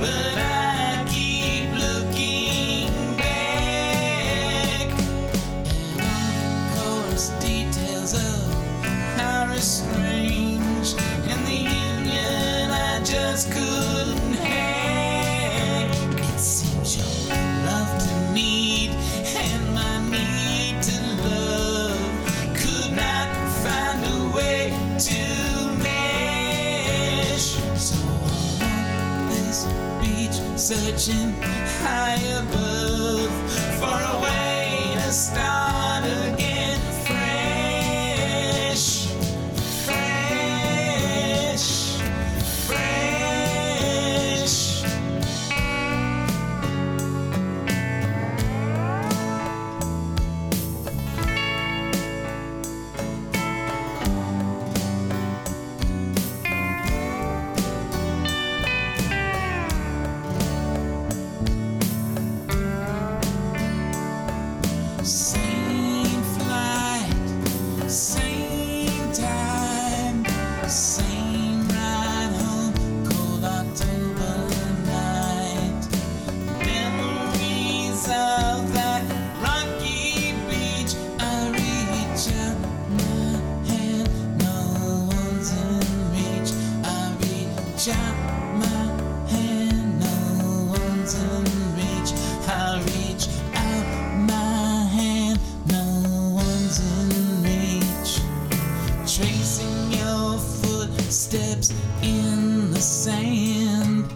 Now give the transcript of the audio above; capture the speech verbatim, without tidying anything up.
but I keep looking back. And of course, details of our estranged, and the union I just couldn't hack. It seems your love to need and my need to love could not find a way to mesh. So on this beach, searching high above for a way to start again fresh, fresh, fresh. Same flight, same time, same ride home, cold October night. Memories of that rocky beach. I reach out my hand, no one's in reach. I reach out my hand, no one's in reach. I reach out my hand, no one's in reach. Tracing your footsteps in the sand.